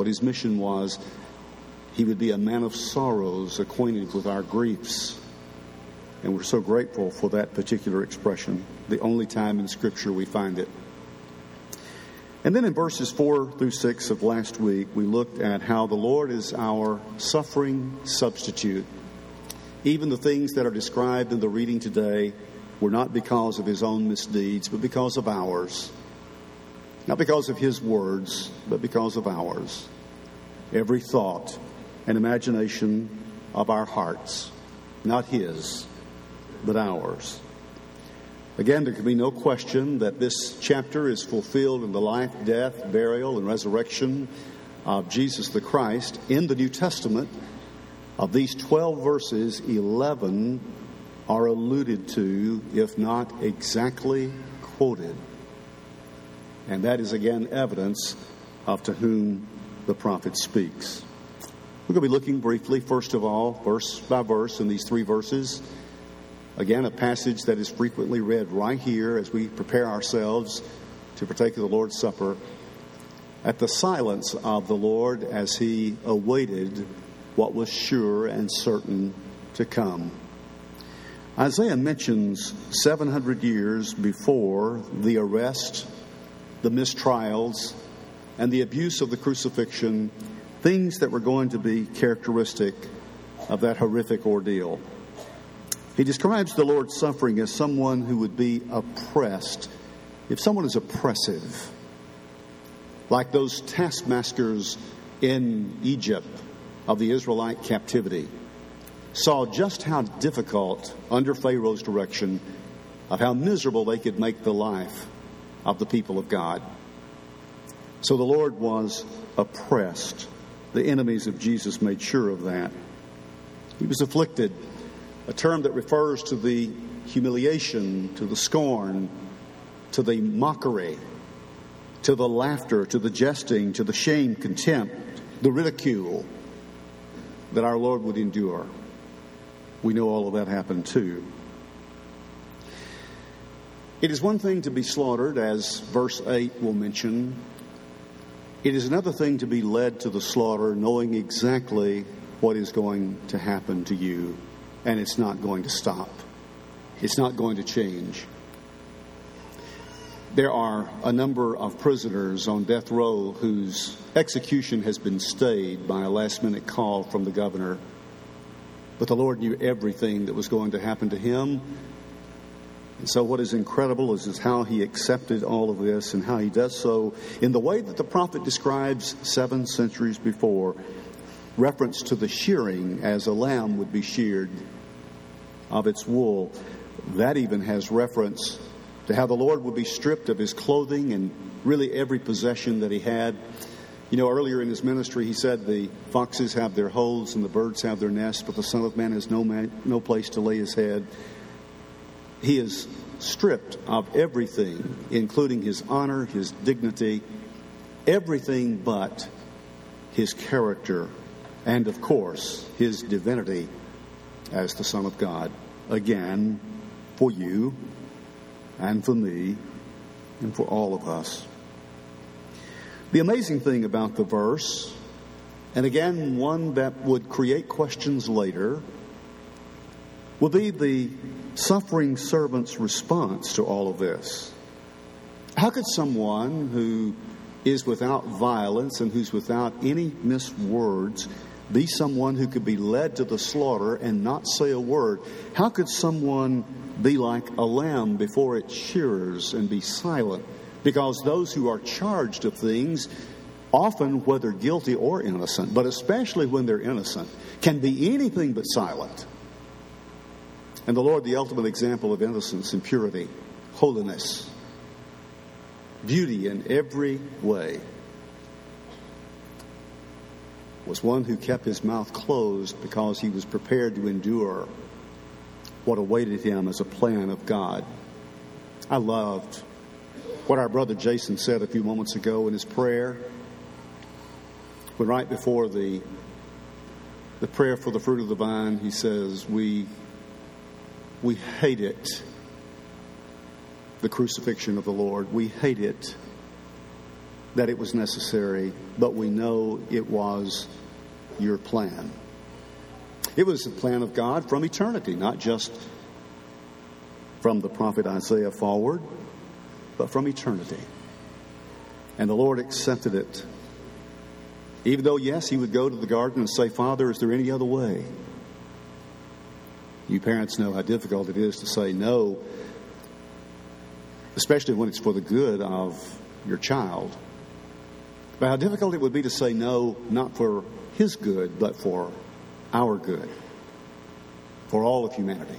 what his mission was. He would be a man of sorrows, acquainted with our griefs. And we're so grateful for that particular expression, the only time in Scripture we find it. And then in verses 4 through 6 of last week, we looked at how the Lord is our suffering substitute. Even the things that are described in the reading today were not because of his own misdeeds, but because of ours. Not because of his words, but because of ours. Every thought and imagination of our hearts, not his, but ours. Again, there can be no question that this chapter is fulfilled in the life, death, burial, and resurrection of Jesus the Christ. In the New Testament, of these 12 verses, 11 are alluded to, if not exactly quoted. And that is again evidence of to whom the prophet speaks. We're going to be looking briefly, first of all, verse by verse in these 3 verses. Again, a passage that is frequently read right here as we prepare ourselves to partake of the Lord's Supper, at the silence of the Lord as he awaited what was sure and certain to come. Isaiah mentions 700 years before the arrest, the mistrials, and the abuse of the crucifixion, things that were going to be characteristic of that horrific ordeal. He describes the Lord's suffering as someone who would be oppressed. If someone is oppressive, like those taskmasters in Egypt of the Israelite captivity, saw just how difficult, under Pharaoh's direction, of how miserable they could make the life of the people of God. So the Lord was oppressed. The enemies of Jesus made sure of that. He was afflicted, a term that refers to the humiliation, to the scorn, to the mockery, to the laughter, to the jesting, to the shame, contempt, the ridicule that our Lord would endure. We know all of that happened too. It is one thing to be slaughtered, as verse 8 will mention. It is another thing to be led to the slaughter knowing exactly what is going to happen to you, and it's not going to stop. It's not going to change. There are a number of prisoners on death row whose execution has been stayed by a last-minute call from the governor. But the Lord knew everything that was going to happen to him. And so what is incredible is how he accepted all of this and how he does so in the way that the prophet describes 7 centuries before. Reference to the shearing as a lamb would be sheared of its wool. That even has reference to how the Lord would be stripped of his clothing and really every possession that he had. You know, earlier in his ministry, he said the foxes have their holes and the birds have their nests, but the Son of Man has no place to lay his head. He is stripped of everything, including his honor, his dignity, everything but his character, and of course, his divinity as the Son of God. Again, for you and for me and for all of us. The amazing thing about the verse, and again one that would create questions later, will be the suffering servant's response to all of this. How could someone who is without violence and who's without any miswords be someone who could be led to the slaughter and not say a word? How could someone be like a lamb before its shearers and be silent? Because those who are charged of things, often whether guilty or innocent, but especially when they're innocent, can be anything but silent. And the Lord, the ultimate example of innocence and purity, holiness, beauty in every way, was one who kept his mouth closed because he was prepared to endure what awaited him as a plan of God. I loved what our brother Jason said a few moments ago in his prayer, when right before the prayer for the fruit of the vine, he says, we hate it, the crucifixion of the Lord. We hate it. that it was necessary, but we know it was your plan. It was the plan of God from eternity, not just from the prophet Isaiah forward, but from eternity. And the Lord accepted it. Even though, yes, he would go to the garden and say, Father, is there any other way? You parents know how difficult it is to say no, especially when it's for the good of your child. But how difficult it would be to say no, not for his good, but for our good, for all of humanity.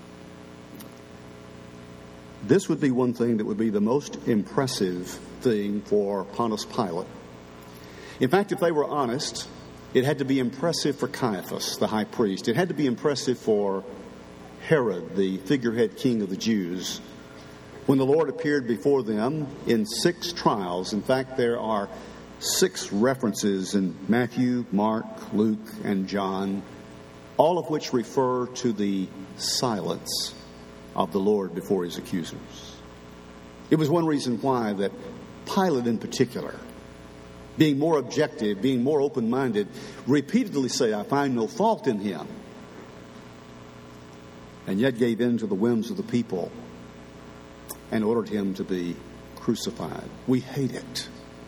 This would be one thing that would be the most impressive thing for Pontius Pilate. In fact, if they were honest, it had to be impressive for Caiaphas, the high priest. It had to be impressive for Herod, the figurehead king of the Jews. When the Lord appeared before them in 6 trials, in fact, there are 6 references in Matthew, Mark, Luke, and John, all of which refer to the silence of the Lord before his accusers. It was one reason why that Pilate in particular, being more objective, being more open-minded, repeatedly said, I find no fault in him, and yet gave in to the whims of the people and ordered him to be crucified. We hate it,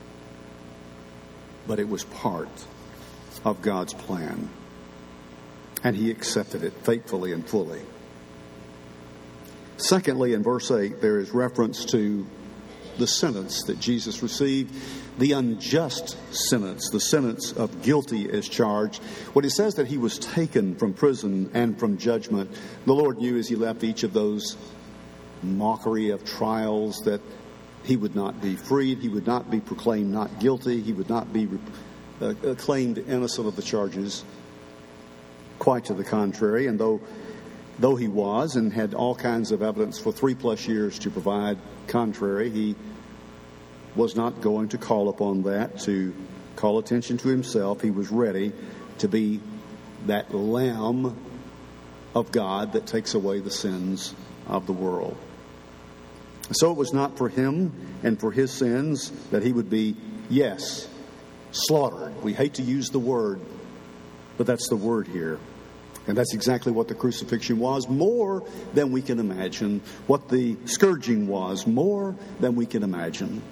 but it was part of God's plan, and he accepted it faithfully and fully. Secondly, in verse 8, there is reference to the sentence that Jesus received, the unjust sentence, the sentence of guilty as charged. When it says that he was taken from prison and from judgment, the Lord knew as he left each of those mockery of trials that he would not be freed, he would not be proclaimed not guilty, he would not be claimed innocent of the charges. Quite to the contrary, and though he was and had all kinds of evidence for 3+ years to provide contrary, he was not going to call upon that to call attention to himself. He was ready to be that Lamb of God that takes away the sins of the world. So it was not for him and for his sins that he would be, yes, slaughtered. We hate to use the word, but that's the word here. And that's exactly what the crucifixion was, more than we can imagine. What the scourging was, more than we can imagine.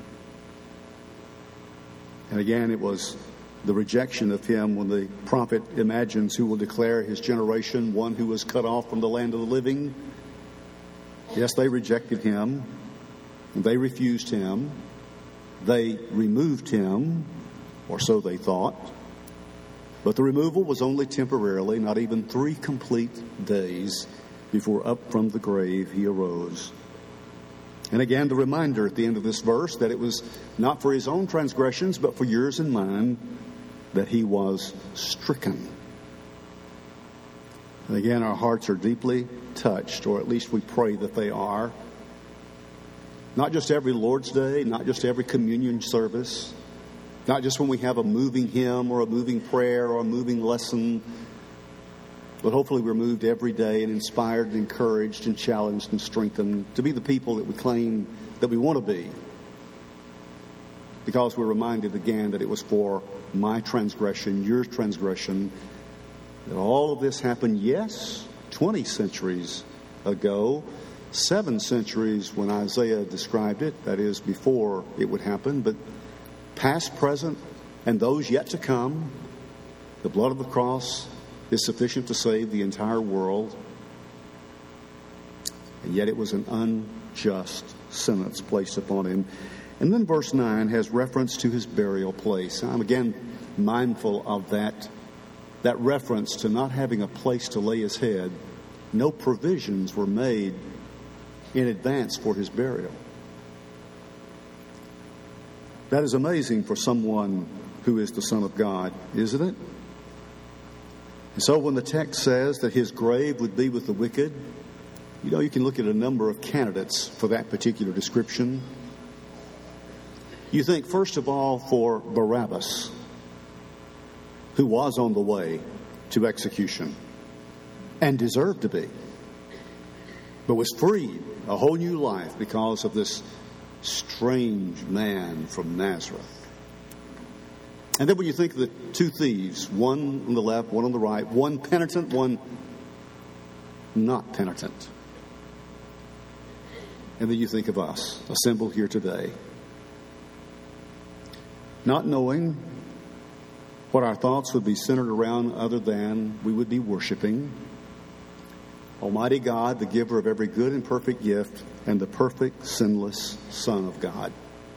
And again, it was the rejection of him when the prophet imagines who will declare his generation one who was cut off from the land of the living. Yes, they rejected him. They refused him. They removed him, or so they thought. But the removal was only temporarily, not even 3 complete days before up from the grave he arose. And again, the reminder at the end of this verse that it was not for his own transgressions, but for yours and mine, that he was stricken. And again, our hearts are deeply touched, or at least we pray that they are. Not just every Lord's Day, not just every communion service, not just when we have a moving hymn or a moving prayer or a moving lesson, but hopefully we're moved every day and inspired and encouraged and challenged and strengthened to be the people that we claim that we want to be, because we're reminded again that it was for my transgression, your transgression, that all of this happened, yes, 20 centuries ago, 7 centuries when Isaiah described it, that is before it would happen, but past, present, and those yet to come, the blood of the cross is sufficient to save the entire world. And yet it was an unjust sentence placed upon him. And then verse 9 has reference to his burial place. I'm again mindful of that reference to not having a place to lay his head. No provisions were made in advance for his burial. That is amazing for someone who is the Son of God, isn't it? And so when the text says that his grave would be with the wicked, you can look at a number of candidates for that particular description. You think, first of all, for Barabbas, who was on the way to execution and deserved to be, but was freed, a whole new life, because of this strange man from Nazareth. And then when you think of the two thieves, one on the left, one on the right, one penitent, one not penitent. And then you think of us, assembled here today, not knowing what our thoughts would be centered around other than we would be worshiping Almighty God, the giver of every good and perfect gift, and the perfect, sinless Son of God.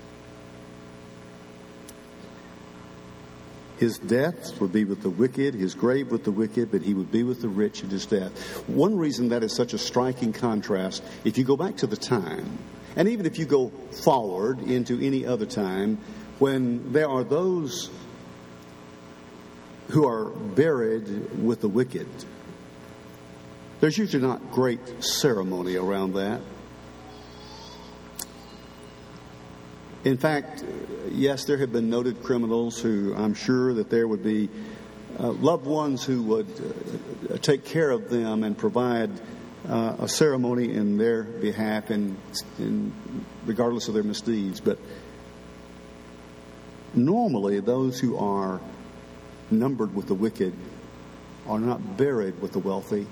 His death would be with the wicked, his grave with the wicked, but he would be with the rich at his death. One reason that is such a striking contrast, if you go back to the time, and even if you go forward into any other time, when there are those who are buried with the wicked, there's usually not great ceremony around that. In fact, yes, there have been noted criminals who I'm sure that there would be loved ones who would take care of them and provide a ceremony in their behalf, and regardless of their misdeeds. But normally, those who are numbered with the wicked are not buried with the wealthy.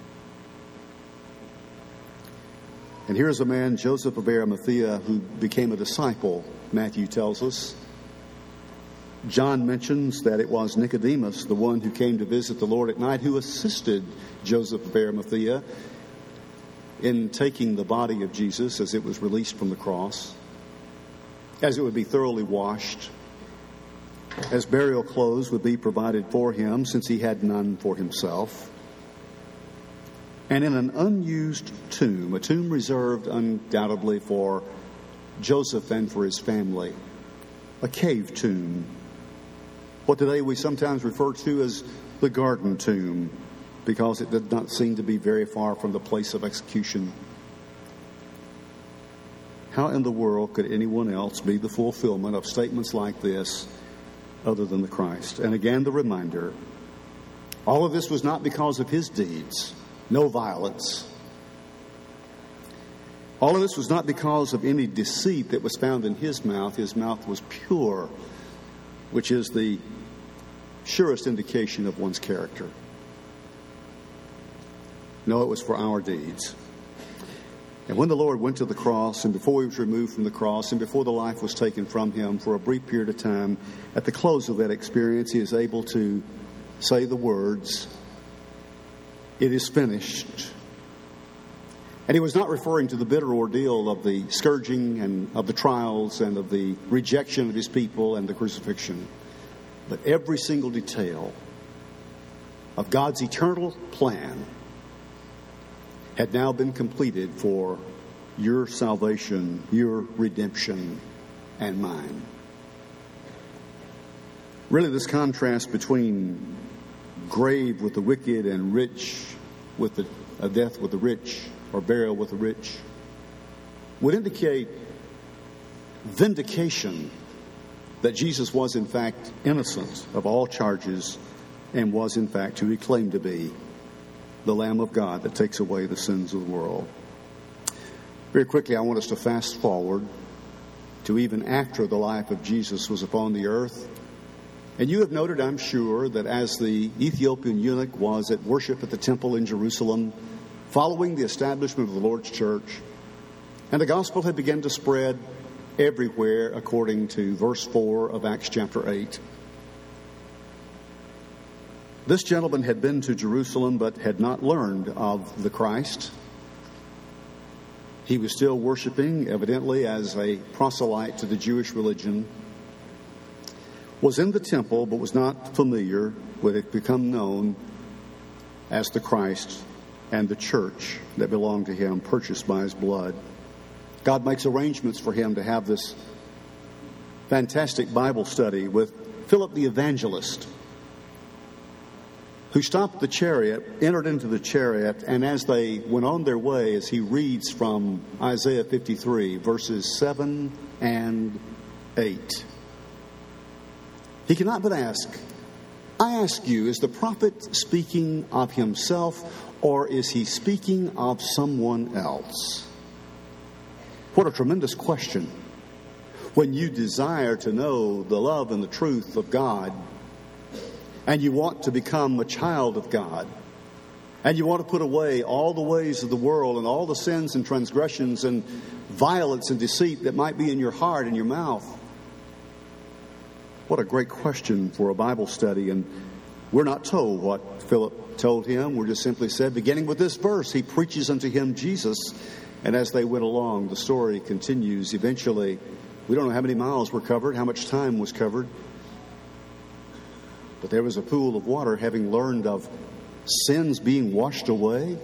And here's a man, Joseph of Arimathea, who became a disciple, Matthew tells us. John mentions that it was Nicodemus, the one who came to visit the Lord at night, who assisted Joseph of Arimathea in taking the body of Jesus as it was released from the cross, as it would be thoroughly washed, as burial clothes would be provided for him, since he had none for himself. And in an unused tomb, a tomb reserved undoubtedly for Joseph and for his family, a cave tomb, what today we sometimes refer to as the garden tomb, because it did not seem to be very far from the place of execution. How in the world could anyone else be the fulfillment of statements like this other than the Christ? And again, the reminder, all of this was not because of his deeds. No violence. All of this was not because of any deceit that was found in his mouth. His mouth was pure, which is the surest indication of one's character. No, it was for our deeds. And when the Lord went to the cross, and before he was removed from the cross, and before the life was taken from him for a brief period of time, at the close of that experience, he is able to say the words, "It is finished." And he was not referring to the bitter ordeal of the scourging and of the trials and of the rejection of his people and the crucifixion, but every single detail of God's eternal plan had now been completed for your salvation, your redemption, and mine. Really, this contrast between grave with the wicked and rich with a death with the rich, or burial with the rich, would indicate vindication that Jesus was in fact innocent of all charges and was in fact who he claimed to be, the Lamb of God that takes away the sins of the world. Very quickly, I want us to fast forward to even after the life of Jesus was upon the earth. And you have noted, I'm sure, that as the Ethiopian eunuch was at worship at the temple in Jerusalem, following the establishment of the Lord's church, and the gospel had begun to spread everywhere according to verse 4 of Acts chapter 8. This gentleman had been to Jerusalem but had not learned of the Christ. He was still worshiping, evidently as a proselyte to the Jewish religion, was in the temple but was not familiar with it, become known as the Christ and the church that belonged to him, purchased by his blood. God makes arrangements for him to have this fantastic Bible study with Philip the evangelist, who stopped the chariot, entered into the chariot, and as they went on their way, as he reads from Isaiah 53, verses 7 and 8, he cannot but ask, I ask you, is the prophet speaking of himself, or is he speaking of someone else? What a tremendous question. when you desire to know the love and the truth of God, and you want to become a child of God, and you want to put away all the ways of the world and all the sins and transgressions and violence and deceit that might be in your heart and your mouth. What a great question for a Bible study. And we're not told what Philip told him. We're just simply said, beginning with this verse, he preaches unto him Jesus. And as they went along, the story continues. Eventually, we don't know how many miles were covered, how much time was covered. But there was a pool of water, having learned of sins being washed away.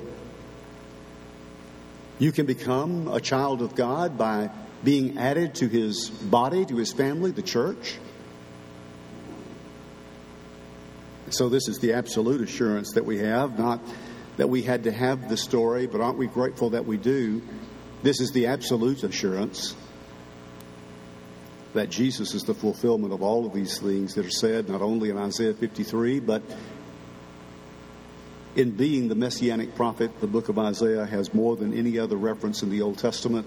You can become a child of God by being added to His body, to His family, the church. So this is the absolute assurance that we have, not that we had to have the story, but aren't we grateful that we do? This is the absolute assurance that Jesus is the fulfillment of all of these things that are said, not only in Isaiah 53, but in being the Messianic prophet. The book of Isaiah has more than any other reference in the Old Testament.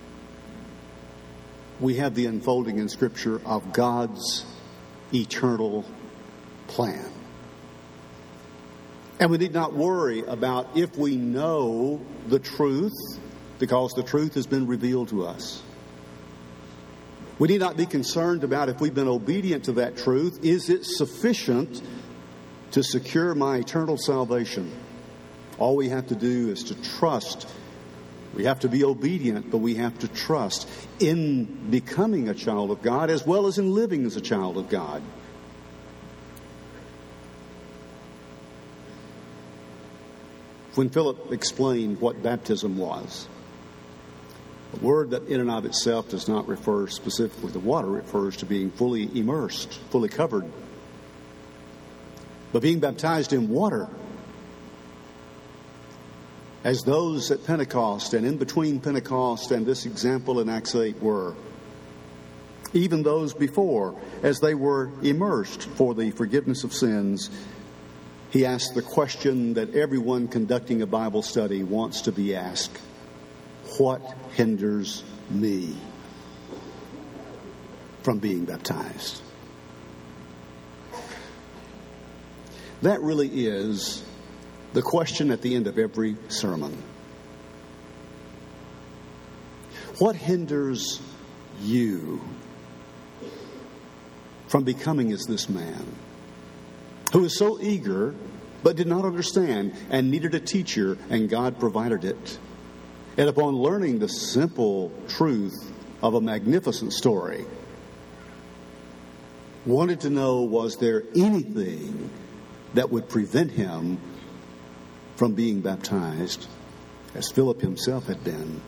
We have the unfolding in Scripture of God's eternal plan. And we need not worry about if we know the truth, because the truth has been revealed to us. We need not be concerned about if we've been obedient to that truth. Is it sufficient to secure my eternal salvation? All we have to do is to trust. We have to be obedient, but we have to trust in becoming a child of God as well as in living as a child of God. When Philip explained what baptism was, a word that in and of itself does not refer specifically to water, it refers to being fully immersed, fully covered. But being baptized in water, as those at Pentecost and in between Pentecost and this example in Acts 8 were, even those before, as they were immersed for the forgiveness of sins, he asked the question that everyone conducting a Bible study wants to be asked: what hinders me from being baptized? That really is the question at the end of every sermon. What hinders you from becoming as this man, who is so eager but did not understand and needed a teacher, and God provided it? And upon learning the simple truth of a magnificent story, wanted to know, was there anything that would prevent him from being baptized, as Philip himself had been?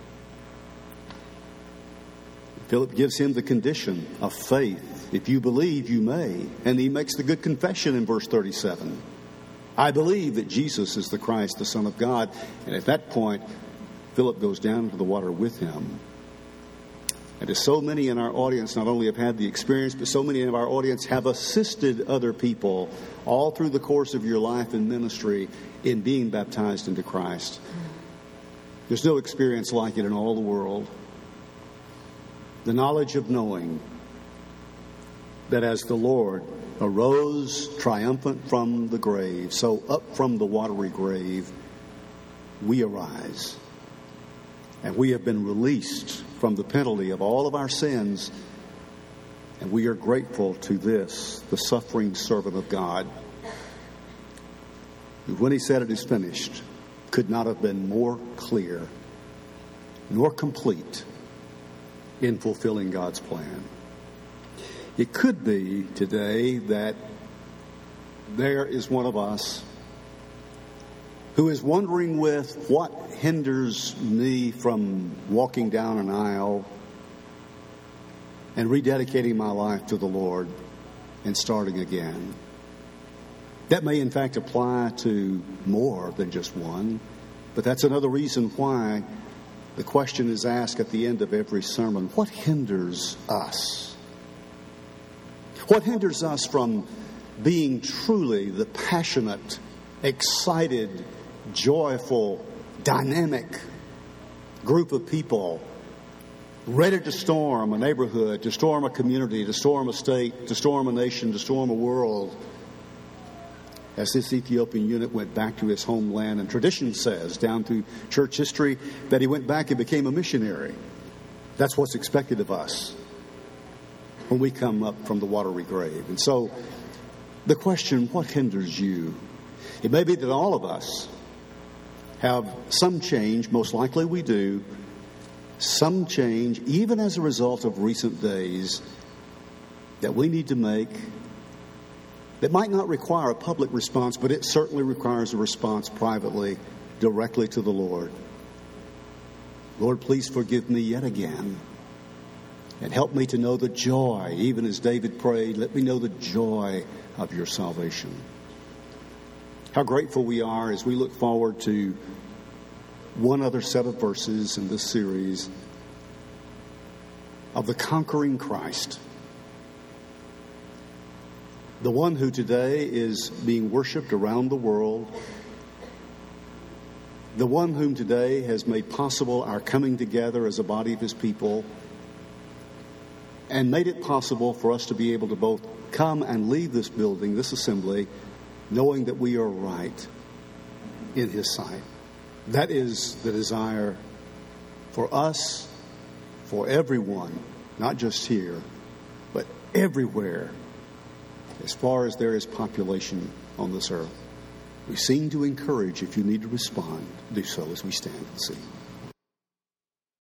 Philip gives him the condition of faith. If you believe, you may. And he makes the good confession in verse 37. I believe that Jesus is the Christ, the Son of God. And at that point, Philip goes down into the water with him. And as so many in our audience not only have had the experience, but so many of our audience have assisted other people all through the course of your life and ministry in being baptized into Christ. There's no experience like it in all the world. The knowledge of knowing that as the Lord arose triumphant from the grave, so up from the watery grave we arise. And we have been released from the penalty of all of our sins. And we are grateful to this, the suffering servant of God, who, when he said it is finished, could not have been more clear nor complete in fulfilling God's plan. It could be today that there is one of us who is wondering with what hinders me from walking down an aisle and rededicating my life to the Lord and starting again. That may in fact apply to more than just one, but that's another reason why the question is asked at the end of every sermon: what hinders us? What hinders us from being truly the passionate, excited, joyful, dynamic group of people ready to storm a neighborhood, to storm a community, to storm a state, to storm a nation, to storm a world, as this Ethiopian eunuch went back to his homeland. And tradition says, down through church history, that he went back and became a missionary. That's what's expected of us when we come up from the watery grave. And so the question, what hinders you? It may be that all of us have some change, most likely we do, some change, even as a result of recent days, that we need to make, that might not require a public response, but it certainly requires a response privately, directly to the Lord. Lord, please forgive me yet again, and help me to know the joy, even as David prayed, let me know the joy of your salvation. How grateful we are as we look forward to one other set of verses in this series of the conquering Christ. The one who today is being worshiped around the world. The one whom today has made possible our coming together as a body of his people, and made it possible for us to be able to both come and leave this building, this assembly, knowing that we are right in his sight. That is the desire for us, for everyone, not just here, but everywhere, as far as there is population on this earth. We seem to encourage, if you need to respond, do so as we stand and sing.